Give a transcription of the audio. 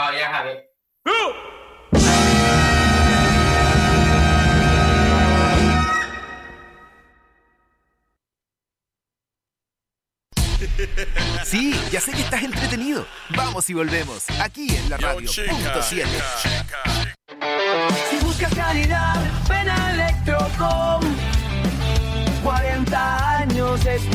No, ya, Javi. Sí, ya sé que estás entretenido. Vamos y volvemos, aquí en la radio. Punto 7. Si buscas calidad, ven a Electrocom. 40 años es